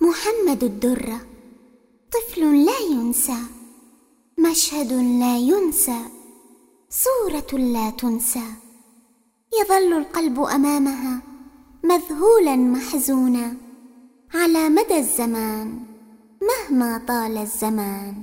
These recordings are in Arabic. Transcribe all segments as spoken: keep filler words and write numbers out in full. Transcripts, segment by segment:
محمد الدرة طفل لا ينسى، مشهد لا ينسى، صورة لا تنسى، يظل القلب أمامها مذهولا محزونا على مدى الزمان مهما طال الزمان.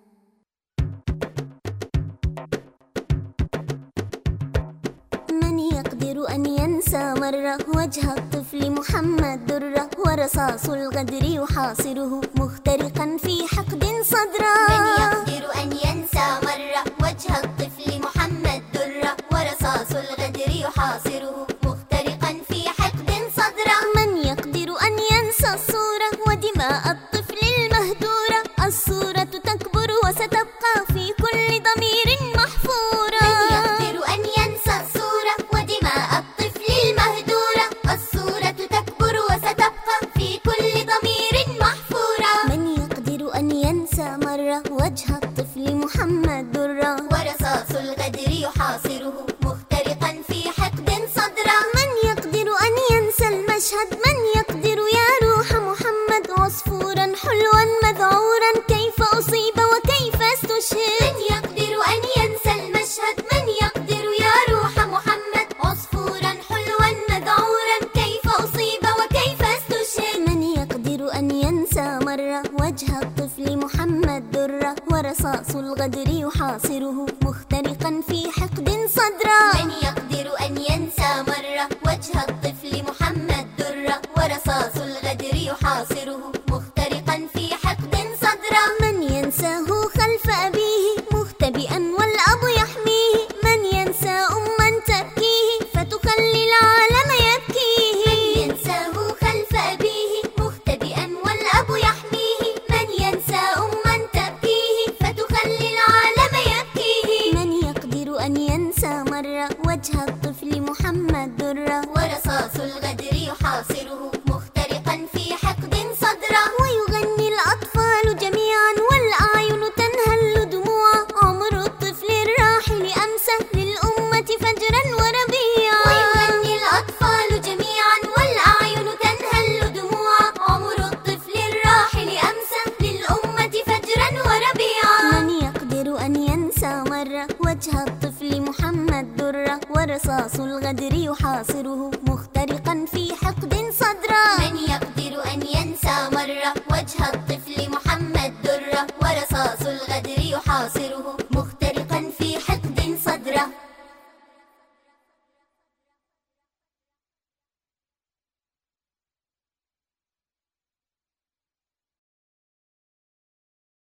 من يقدر أن ينسى مرة وجه الطفل محمد درة، ورصاص الغدر يحاصره مخترقا في حقد صدرا. من يقدر أن ينسى مرة وجه الطفل محمد درة، ورصاص الغدر يحاصره مخترقا في حقد صدرا. من يقدر أن ينسى الصورة ودماء الطفل المهدورة، الصورة تكبر وستبقى في كل ضمير محفورة. من يقدر أن ينسى الصورة ودماء الطفل المهدورة، الصورة تكبر وستبقى في كل ضمير محفورة. من يقدر أن ينسى مرة وجه الطفل محمد درة، ورصاص الغدر يحاصره مخترقا في حقد صدرا. من يقدر أن ينسى المشهد، من يقدر يا روح محمد عصفورا حلوا مذعورا كيف أصيب وكيف استشهد. من يقدر أن ينسى المشهد، من يقدر يا روح محمد عصفورا حلوا مذعورا كيف أصيب وكيف استشهد. من يقدر أن ينسى مرة وجه الطفل محمد درة، ورصاص الغدر يحاصره مخترقا في حقد صدرا. من يقدر أن ينسى مرة وجه الطفل محمد درة، ورصاص الغدر يحاصره مخترقا في حقد صدرا. من ينساه خلف أبيه مختبئا والأب يحميه، من ينسى أما تبكيه فتخلي العالم يبكيه. من ينساه خلف أبيه مختبئا والأب يحميه، من ينسى أما تبكيه فتخلي العالم يبكيه. من يقدر أن ينسى مرة وجه الطفل محمد درة، ورصاص الغدر يحاصره مخترقا في حقد صدرا. ويغني الأطفال جميعا والأعين تنهل دموعا، عمر الطفل الراحل أمسى للأمة فجرا وربيعا. ويغني الأطفال جميعا والأعين تنهل دموعا، عمر الطفل الراحل أمسى للأمة فجرا وربيعا. من يقدر أن ينسى مرة وجه الطفل محمد درة، ورصاص الغدر يحاصره